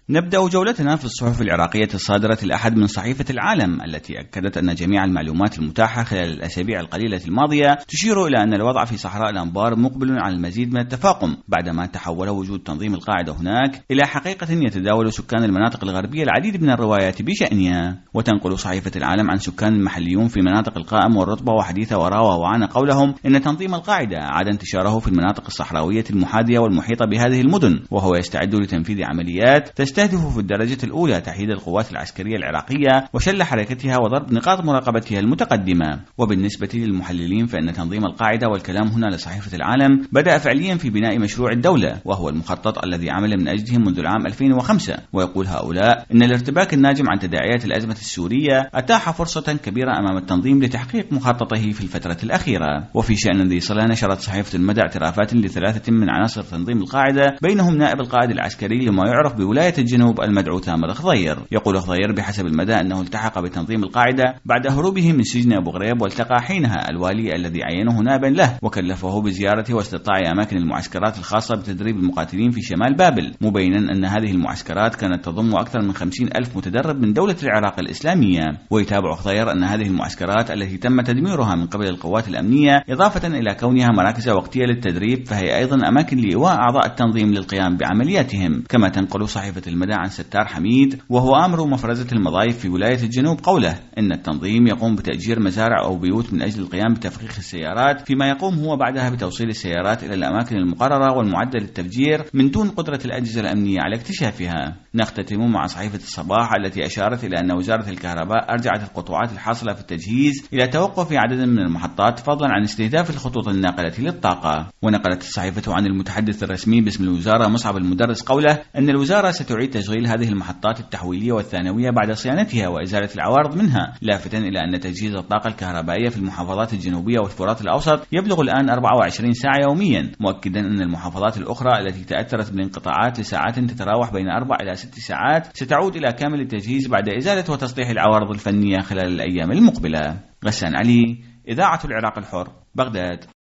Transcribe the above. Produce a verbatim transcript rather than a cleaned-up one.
نبدأ جولتنا في الصحف العراقية الصادرة الأحد من صحيفة العالم، التي أكدت أن جميع المعلومات المتاحة خلال الأسابيع القليلة الماضية تشير إلى أن الوضع في صحراء الأنبار مقبل على المزيد من التفاقم، بعدما تحول وجود تنظيم القاعدة هناك إلى حقيقة يتداول سكان المناطق الغربية العديد من الروايات بشأنها. وتنقل صحيفة العالم عن سكان المحليون في مناطق القائم والرطبة وحديثة وراوة وعانة قولهم إن تنظيم القاعدة عاد انتشاره في المناطق الصحراوية المحاذية والمحيطة بهذه المدن، وهو يستعد لتنفيذ عمليات تستهدف في الدرجة الأولى تحييد القوات العسكرية العراقية وشل حركتها وضرب نقاط مراقبتها المتقدمة. وبالنسبة للمحللين فإن تنظيم القاعدة، والكلام هنا لصحيفة العالم، بدأ فعليا في بناء مشروع الدولة، وهو المخطط الذي عمل من أجله منذ العام ألفين وخمسة. ويقول هؤلاء إن الارتباك الناجم عن تداعيات الأزمة السورية أتاح فرصة كبيرة أمام التنظيم لتحقيق مخططه في الفترة الأخيرة. وفي شأن ذي صلة نشرت صحيفة المدى اعترافات لثلاثة من عناصر تنظيم القاعدة، بينهم نائب القائد العسكري لما يعرف بولاية الجنوب المدعو تامر خضير. يقول خضير بحسب المدى أنه التحق بتنظيم القاعدة بعد هروبه من سجن أبو غريب، والتقى حينها الوالي الذي عينه نائبا له وكلفه بزيارة واستطلاع أماكن المعسكرات الخاصة بتدريب المقاتلين في شمال بابل، مبينا أن هذه المعسكرات كانت تضم أكثر من خمسين ألف متدرب من دولة العراق الإسلامية. ويتابع خضير أن هذه المعسكرات التي تم تدميرها من قبل القوات الأمنية، إضافة إلى كونها مراكز وقتية للتدريب، فهي أيضا أماكن لإيواء أعضاء التنظيم للقيام بعملياتهم. كما تنقل صحيفة المدى عن ستار حميد، وهو آمر مفرزة المضايف في ولاية الجنوب، قوله إن التنظيم يقوم بتأجير مزارع أو بيوت من أجل القيام بتفخيخ السيارات، فيما يقوم هو بعدها بتوصيل السيارات إلى الأماكن المقررة والمعدة للتفجير من دون قدرة الأجهزة الأمنية على اكتشافها. نختتم مع صحيفة الصباح التي أشارت إلى أن وزارة الكهرباء أرجعت القطوعات الحاصلة في التجهيز إلى توقف عدد من المحطات، فضلا عن استهداف الخطوط الناقلة للطاقة. ونقلت الصحيفة عن المتحدث الرسمي باسم الوزارة مصعب المدرس قوله أن الوزارة ستعيد تشغيل هذه المحطات التحويلية والثانوية بعد صيانتها وإزالة العوارض منها، لافتا إلى أن تجهيز الطاقة الكهربائية في المحافظات الجنوبية والفرات الأوسط يبلغ الآن أربعة وعشرين ساعة يوميا، مؤكدا أن المحافظات الأخرى التي تأثرت بالانقطاعات لساعات تتراوح بين أربع إلى ست ساعات ستعود إلى كامل التجهيز بعد إزالة وتصليح العوارض الفنية خلال الأيام المقبلة. غسان علي، إذاعة العراق الحر، بغداد.